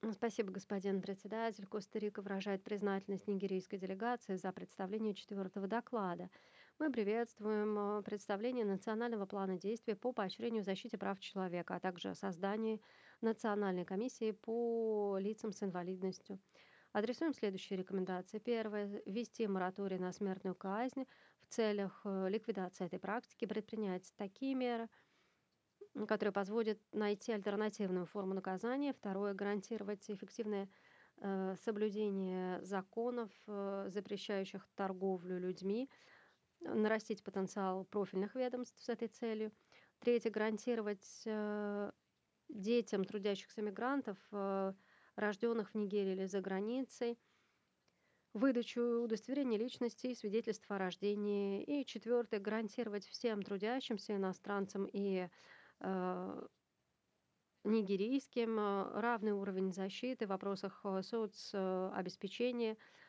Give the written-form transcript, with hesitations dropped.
Спасибо, господин председатель. Коста-Рика выражает признательность нигерийской делегации за представление четвертого доклада. Мы приветствуем представление национального плана действий по поощрению и защите прав человека, а также создании Национальной комиссии по лицам с инвалидностью. Адресуем следующие рекомендации. Первое. Ввести мораторий на смертную казнь в целях ликвидации этой практики, предпринять такие меры, которые позволят найти альтернативную форму наказания. Второе — гарантировать эффективное соблюдение законов, запрещающих торговлю людьми, нарастить потенциал профильных ведомств с этой целью. Третье — гарантировать детям трудящихся мигрантов, рожденных в Нигерии или за границей, выдачу удостоверения личности и свидетельств о рождении. И четвертое — гарантировать всем трудящимся иностранцам и э, нигерийским равный уровень защиты в вопросах соцобеспечения,